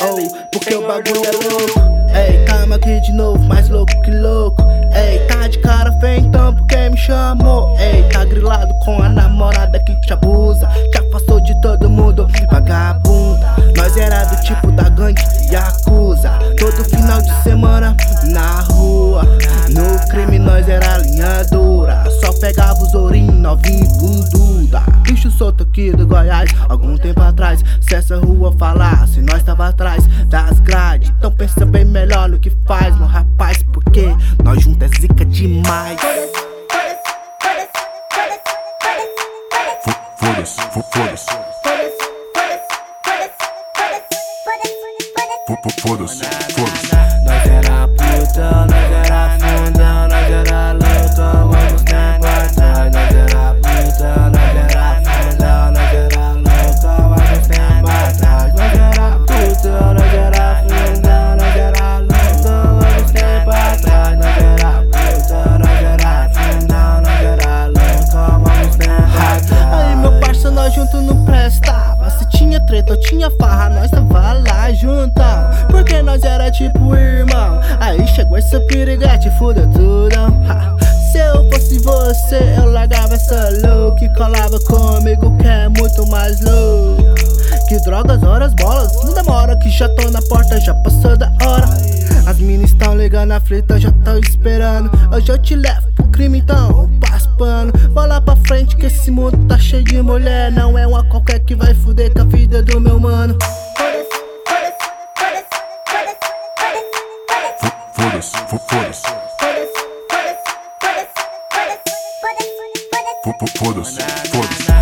porque o bagulho é louco. Ei, tamo aqui de novo, mais louco que louco. Ei, tá de cara feia então porque me chamou. Ei, tá grilado com a namorada que te abusa, te afastou de todo mundo, vagabunda. Nós era do tipo da gangue Yakuza, todo final de semana na rua. No crime nós era linha dura, só pegava os ourinhos novinho bunduda. Bicho solto aqui do Goiás, algum tempo atrás. Se essa rua falasse, nós tava atrás das grades. Então pensa bem melhor no que faz, meu rapaz, porque nós juntos é zica demais. Foda-se, foda-se. Foda-se, foda-se. Nós era puta, nós era funda, nós era louca, vamos tempo atrás. Nós era puta, nós era funda, nós era louca, vamos tempo atrás. Nós era puta, nós era funda, nós era louca, vamos tempo atrás. Nós era puta, nós era funda, nós era louca, vamos tempo atrás. Aí meu parça, nós junto não prestava. Se tinha treta ou tinha farra, nós tava lá juntão, porque nós era tipo irmão. Aí chegou essa piriguete, fudeu tudo. Se eu fosse você, eu largava essa louca e colava comigo, que é muito mais louco. Que drogas, horas, bolas, não demora que já tô na porta, já passou da hora. As minas estão ligando a frita, já tão esperando. Hoje eu te levo pro crime, então passo pano. Vou lá pra frente que esse mundo tá cheio de mulher. Não é uma qualquer que vai fuder com a vida do meu mano. Foda-se, foda-se. Foda-se, foda-se.